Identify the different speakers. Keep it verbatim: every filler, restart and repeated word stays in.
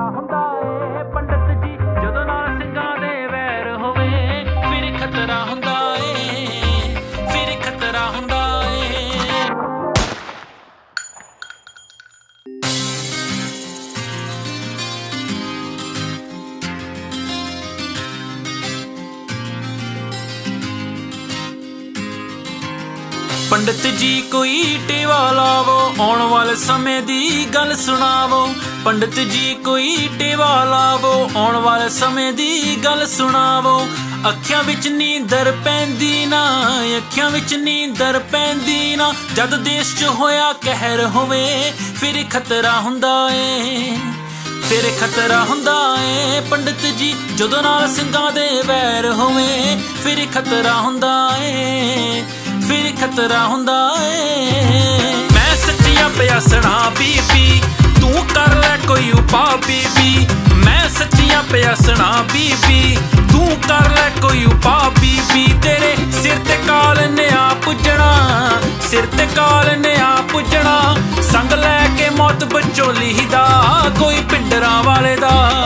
Speaker 1: ਹੁੰਦਾ ਏ ਪੰਡਤ ਜੀ ਜਦੋਂ ਨਾਲ ਸਿੰਘਾਂ ਦੇ ਵੈਰ ਹੋਵੇ ਫਿਰ ਖਤਰਾ ਹੁੰਦਾ ਏ ਫਿਰ ਖਤਰਾ ਹੁੰਦਾ ਏ। पंडित जी कोई टेवा लावो आने वाले समय दी गल सुनावो। पंडित जी कोई टेवा लावो आने वाले समय दी गल सुनावो। अखियां विच नींदर पैंदी ना अखियां विच नींदर पैंदी ना जद देश च होया कहर होवे फिर खतरा हुंदा ए फिर खतरा हुंदा ए। पंडित जी जदों नाल ਸਿੰਘਾਂ ਦੇ ਵੈਰ ਹੋਵੇ फिर खतरा हुंदा ए फिर खतरा हुंदा ए। मैं सच्चिया प्यासना बीबी तू कर ले कोई उपाय बीबी। मैं सच्चिया प्यासना बीबी तू कर ले कोई उपाय बीबी। तेरे सिर ते काल ने आ पुजना सिर ते काल ने आ पुजना संग लैके मौत बचोली दा कोई पिंडरां वाले दा।